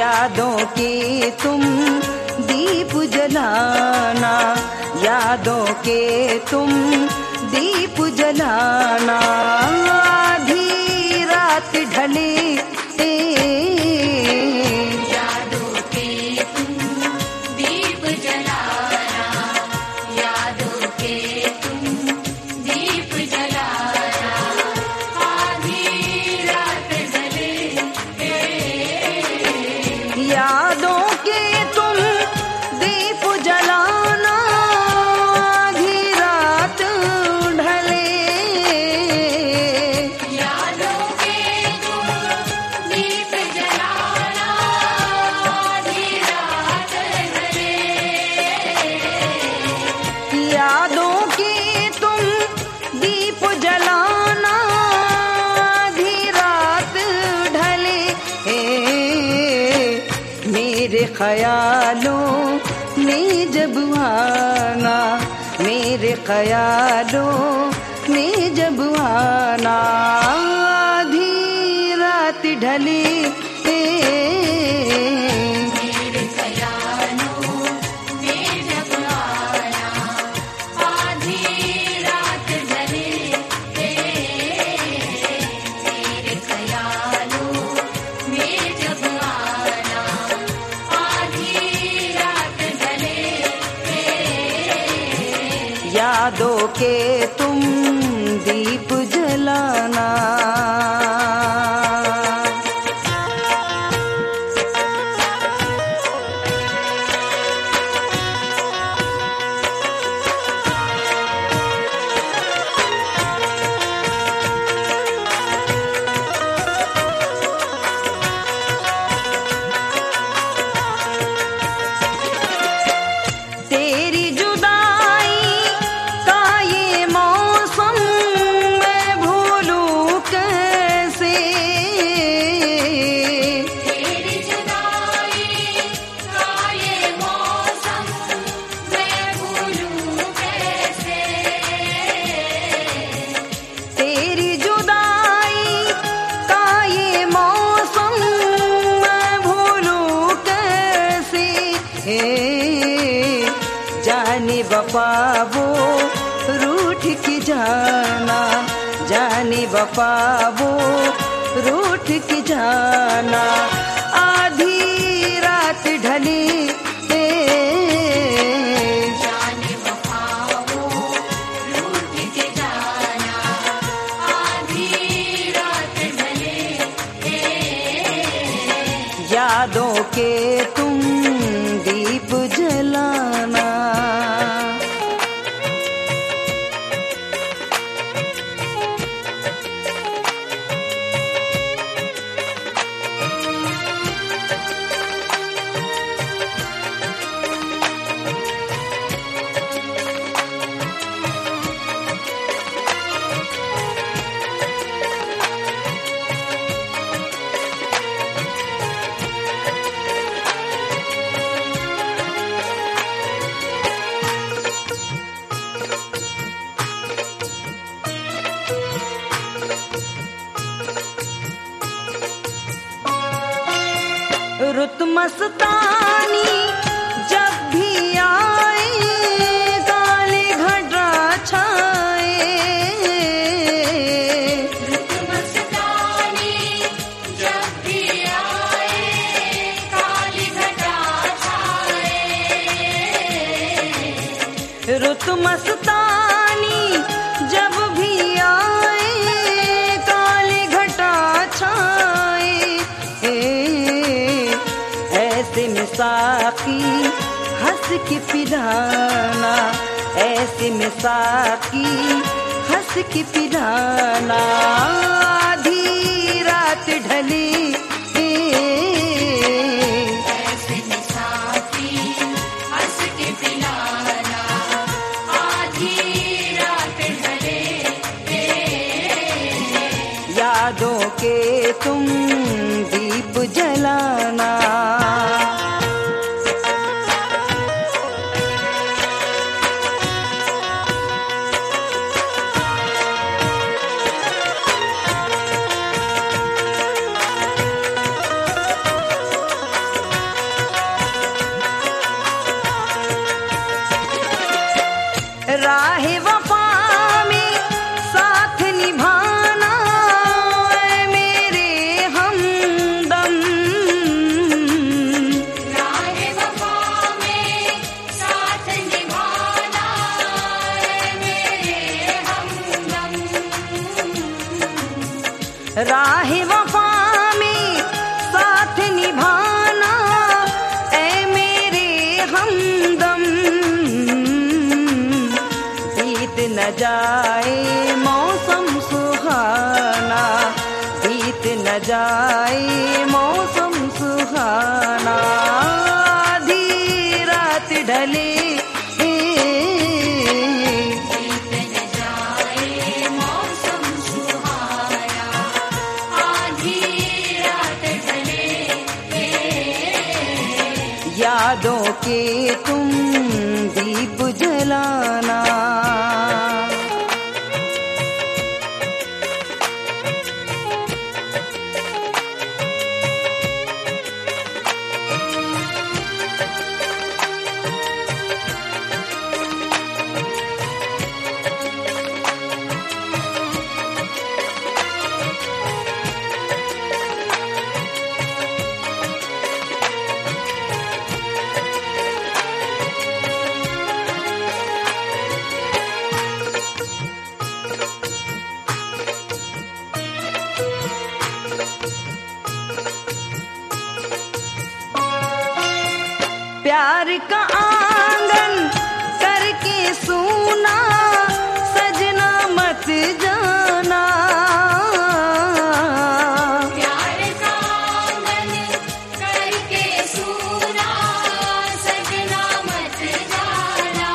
यादों के तुम दीप जलाना, यादों के तुम दीप जलाना। आधी रात ढले यादों के तुम दीप जलाना, यादों के तुम दीप जलाना। आधी रात ढले यादों के तुम दीप जलाना, आधी रात ढले। यादों के तुम दीप जलाना, आधी रात ढले। यादों के तुम दीप जलाना, आधी रात ढले। मेरे ख्यालों में जब आना, मेरे ख्यालों में जब आना। आधी रात ढले मेरे ख्यालों में जब आना, आधी रात ढले। मेरे ख्यालों में जब आना, आधी रात ढले। यादों के तुम दीप जलाना। तेरी जुदाई का ये मौसम मैं भूलूं कैसे। तेरी जुदाई का ये मौसम मैं भूलूं कैसे। तेरी जुदाई का ये मौसम मैं भूलूं कैसे। जाने वफा वो रूठ के जाना, जाने वफा वो रूठ के जाना। आधी रात ढले जाने वफा वो रूठ के जाना, आधी रात ढले। यादों के तुम दीप जलाना। रुत मस्तानी जब भी आए, काले घटा छाए। रुत मस्तानी जब भी आए, काली घटा छाए। रुत मस्तानी जब भी आए, काले घटा छाए। ऐसे में साकी हंस के पिलाना, ऐसे में साकी हंस के पिलाना। आधी रात ढले ऐसे में साथी हंस के पिलाना, आधी रात ढले। यादों के तुम दीप जलाना। राह वफा में साथ निभाना ऐ मेरे हमदम। बीत न जाए मौसम सुहाना, बीत न जाए मौसम सुहाना। आधी रात ढले यादों के तुम दीप जलाना। प्यार का आंगन करके सूना सजना मत जाना। प्यार का आंगन करके सूना सजना मत जाना।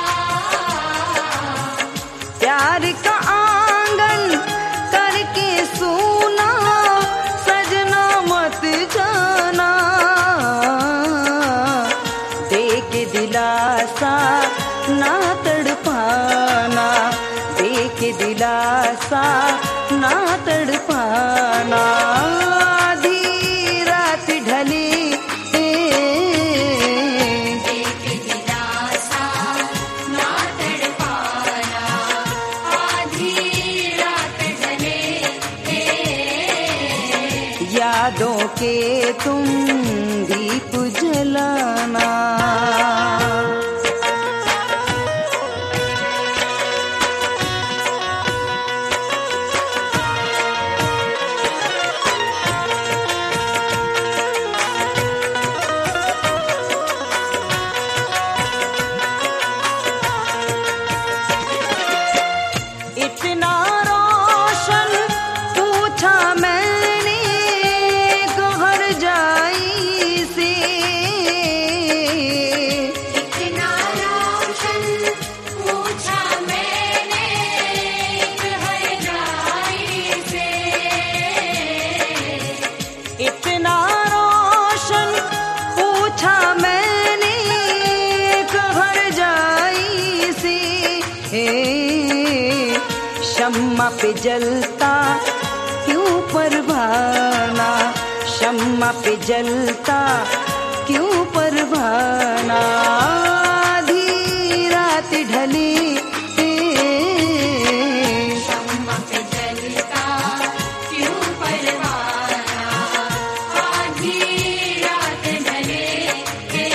प्यार का आंगन करके सूना सजना मत जाना। दिलासा ना तड़पाना, देख दिलासा ना तड़पाना। आधी रात ढली देख दिलासा ना तड़पाना। आधी रात ढले यादों के तुम दीप जलाना। इतना रोशन पूछा मैंने गहर जाई से। इतना रोशन पूछा मैंने गहर जाई से। इतना रोशन पूछा मैंने गहर जाई से। शम्मा पे जलता क्यों परवाना, शम्मा पे जलता क्यों परवाना। आधी रात ढली शम्मा पे जलता क्यों परवाना। आधी रात ढले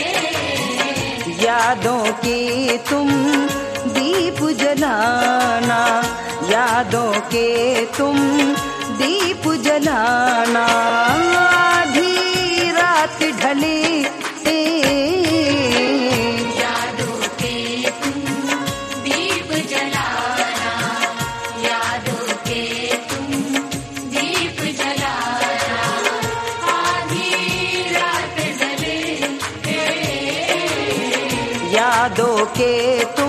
यादों के तुम दीप जलाना, यादों के तुम दीप जलाना। आधी रात ढले यादों के तुम दीप जलाना। यादों के तुम दीप जलाना। आधी रात ढले यादों के तुम